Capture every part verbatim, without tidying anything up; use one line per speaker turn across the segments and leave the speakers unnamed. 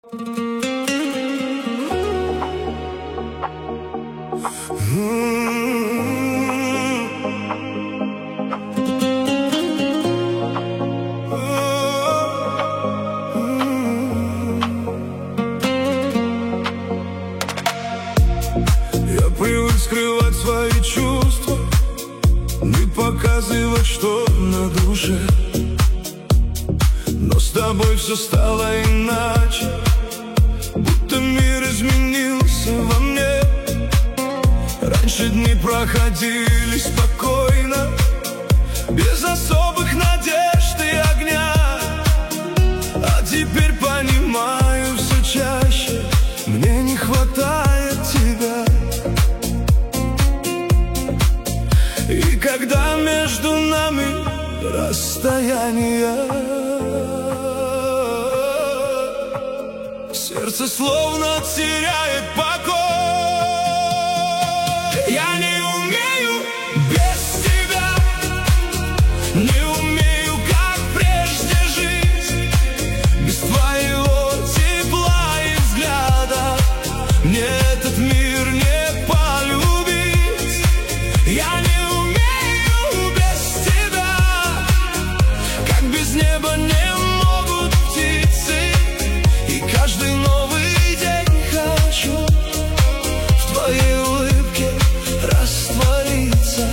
Я привык скрывать свои чувства, не показывать, что на душе. Но с тобой все стало иначе, будто мир изменился во мне. Раньше дни проходили спокойно, без особых надежд и огня. А теперь понимаю все чаще, мне не хватает тебя. И когда между нами расстояние, сердце словно теряет покой. Я не умею без тебя, не умею, как прежде жить, без твоего тепла и взгляда. Мне этот мир не полюбить. Я не умею без тебя, как без неба не могут птицы. И каждый новый день хочу в твоей улыбке раствориться.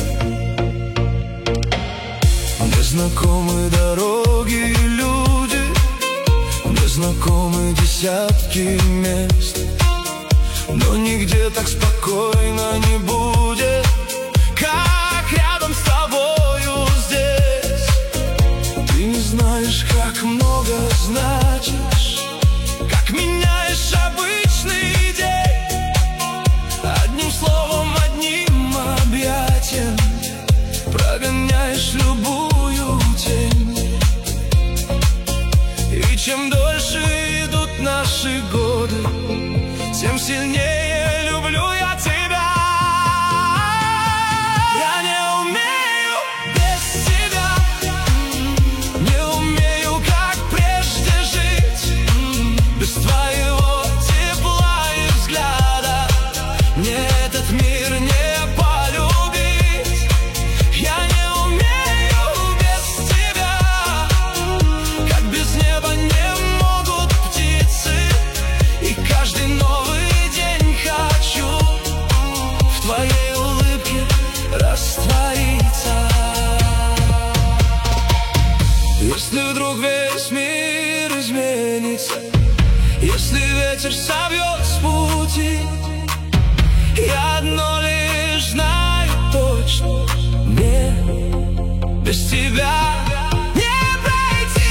Незнакомые дороги и люди, незнакомые десятки мест, но нигде так спокойно не будет, как рядом с тобою здесь. Ты не знаешь, как много значишь, как меняешь обычный день. Одним словом, одним объятием прогоняешь любую тень. И чем дольше идут наши годы, тем сильнее люблю я тебя. Я не умею без тебя, не умею, как прежде жить, без твоего тепла и взгляда. Мне этот мир не полюбить. Я не умею без тебя, как без неба не могут птицы. И каждый новый день хочу в твоей улыбке раствориться. Если вдруг весь мир изменится, если ветер собьет с пути, я одно лишь знаю точно: мне без тебя не пройти.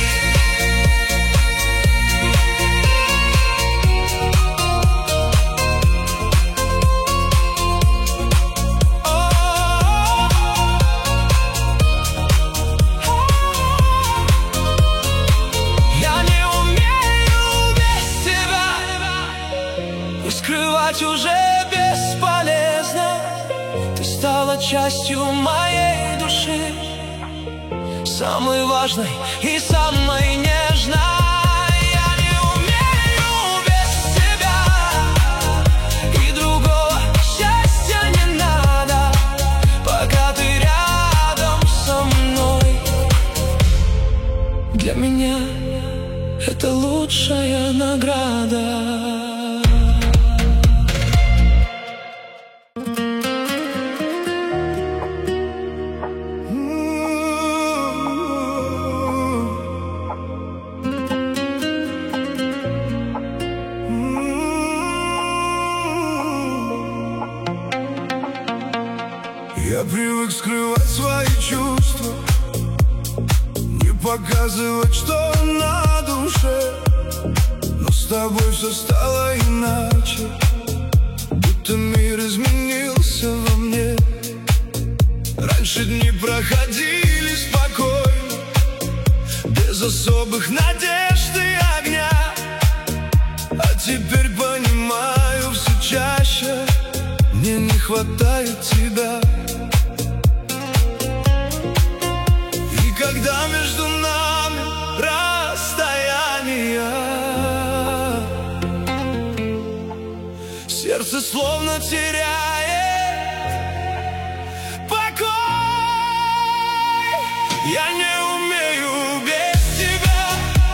Я не умею без тебя, и скрывать уже бесполезно. Ты стала частью моей души, самой важной и самой нежной. Я не умею без тебя, и другого счастья не надо, пока ты рядом со мной. Для меня это лучшая награда. Я привык скрывать свои чувства, не показывать, что на душе. Но с тобой все стало иначе, будто мир изменился во мне. Раньше дни проходили спокойно, без особых надежд и огня. А теперь понимаю все чаще, мне не хватает тебя. И когда между нами расстояние, сердце словно теряет покой. Я не умею без тебя,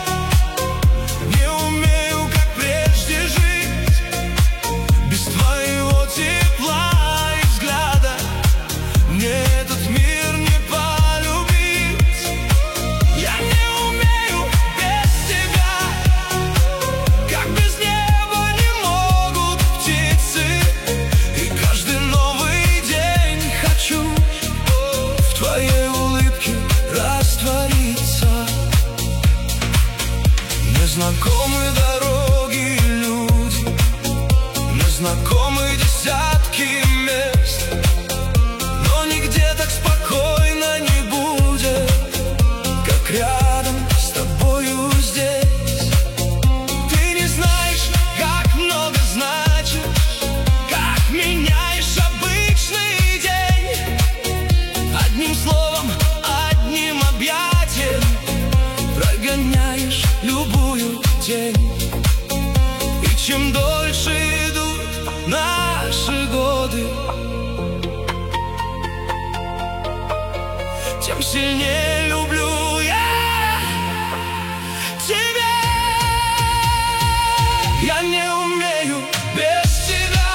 не умею, как прежде жить, без твоего тепла и взгляда. Мне этот мир не полюбить. Я не умею без тебя, как без неба не могут птицы. И каждый новый день хочу в твоей улыбке раствориться. Незнакомые дороги и люди, незнакомые десятки мест, но нигде так спокойно не будет, как рядом с тобою здесь. Ты не знаешь, как много значишь, как меняешь обычный день. Одним словом, одним объятием прогоняешь любую тень. И чем дольше идут наши годы, тем сильнее люблю я тебя. Я не умею без тебя,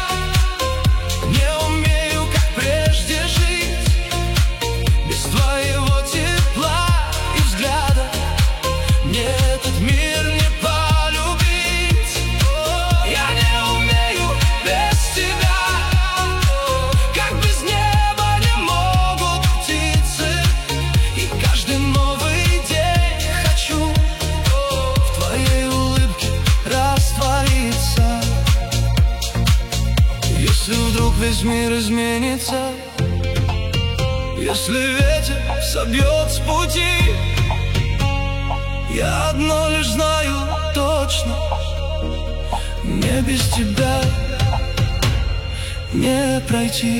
не умею, как прежде жить, без твоего тепла и взгляда. Мне этот мир не полюбить. Я не умею без тебя, как без неба не могут птицы. И каждый новый день хочу в твоей улыбке раствориться. Если вдруг весь мир изменится, если ветер собьет с пути, я одно лишь знаю точно: мне без тебя не пройти.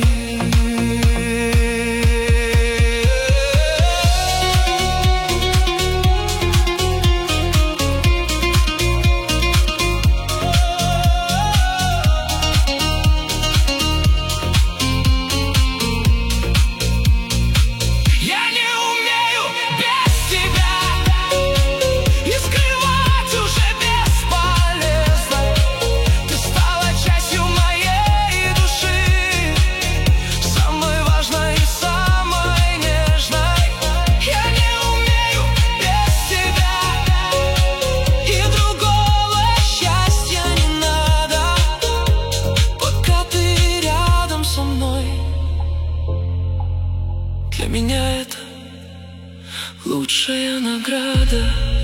Для меня это лучшая награда.